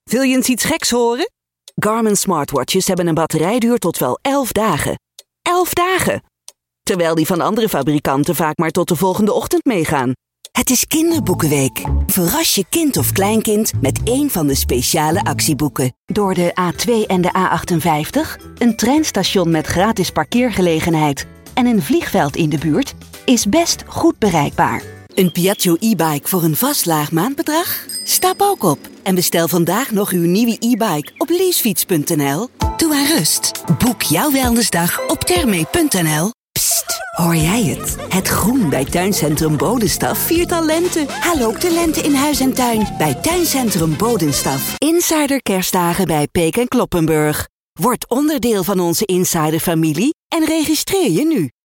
Wil je eens iets geks horen? Garmin smartwatches hebben een batterijduur tot wel 11 dagen. 11 dagen! Terwijl die van andere fabrikanten vaak maar tot de volgende ochtend meegaan. Het is Kinderboekenweek. Verras je kind of kleinkind met één van de speciale actieboeken. Door de A2 en de A58, een treinstation met gratis parkeergelegenheid en een vliegveld in de buurt, is best goed bereikbaar. Een Piaggio e-bike voor een vast laag maandbedrag? Stap ook op en bestel vandaag nog uw nieuwe e-bike op leasefiets.nl. Doe aan rust. Boek jouw wellnessdag op termee.nl. Psst, hoor jij het? Het groen bij Tuincentrum Bodenstaf viert al lente. Haal ook de lente in huis en tuin bij Tuincentrum Bodenstaf. Insider kerstdagen bij Peek en Kloppenburg. Word onderdeel van onze Insider familie en registreer je nu.